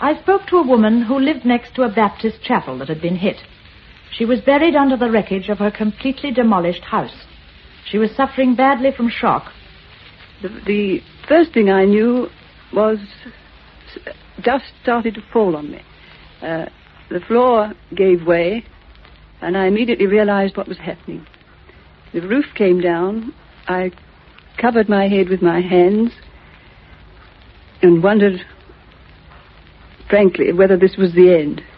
I spoke to a woman who lived next to a Baptist chapel that had been hit. She was buried under the wreckage of her completely demolished house. She was suffering badly from shock. The first thing I knew was dust started to fall on me. The floor gave way, and I immediately realized what was happening. The roof came down. I covered my head with my hands and wondered, frankly, whether this was the end.